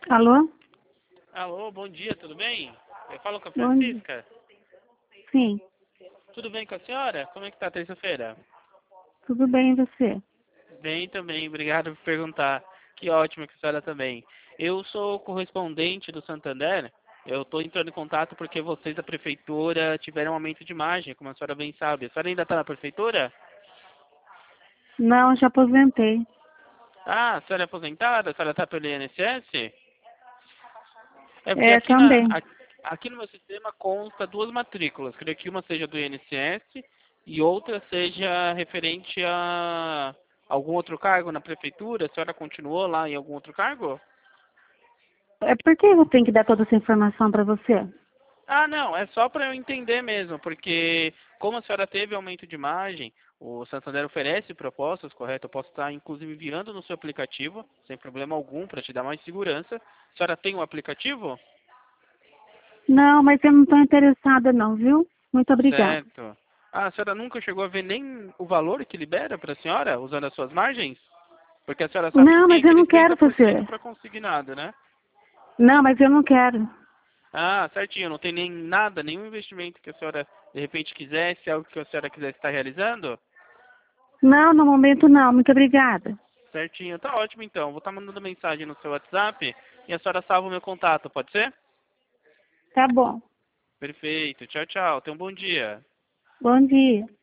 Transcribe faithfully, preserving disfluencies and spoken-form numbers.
Alô? Alô, bom dia, tudo bem? Eu falo com a Bom dia. Francisca. Sim, Tudo bem com a senhora? Como é que tá a terça-feira? tudo bem e você? Bem também, obrigado por perguntar. Que ótimo que a senhora também. Eu sou correspondente do Santander. Eu estou entrando em contato porque vocês da prefeitura tiveram um aumento de imagem, como a senhora bem sabe. A senhora ainda está na prefeitura? Não, já aposentei. Ah, a senhora é aposentada? A senhora está pelo I N S S? É porque É, aqui, na, também. a- aqui no meu sistema consta duas matrículas. Creio que uma seja do I N S S e outra seja referente a algum outro cargo na prefeitura. A senhora continuou lá em algum outro cargo? É por que eu tenho que dar toda essa informação para você? Ah, não, é só para eu entender mesmo, porque como a senhora teve aumento de imagem, o Santander oferece propostas, correto? Eu posso estar inclusive enviando no seu aplicativo, sem problema algum, para te dar mais segurança. A senhora tem um aplicativo? Não, mas eu não estou interessada não, viu? Muito obrigada. Certo. Ah, a senhora nunca chegou a ver nem o valor que libera para a senhora, usando as suas margens? Porque a senhora sabe que Não, tem mas eu aqueles não quero trinta por cento fazer. para consignado, né? Não, mas eu não quero. Ah, certinho. Não tem nem nada, nenhum investimento que a senhora, de repente, quisesse, algo que a senhora quisesse estar realizando? Não, no momento não. Muito obrigada. Certinho. Tá ótimo, então. Vou estar mandando mensagem no seu WhatsApp e a senhora salva o meu contato, pode ser? Tá bom. Perfeito. Tchau, tchau. Tenha um bom dia. Bom dia.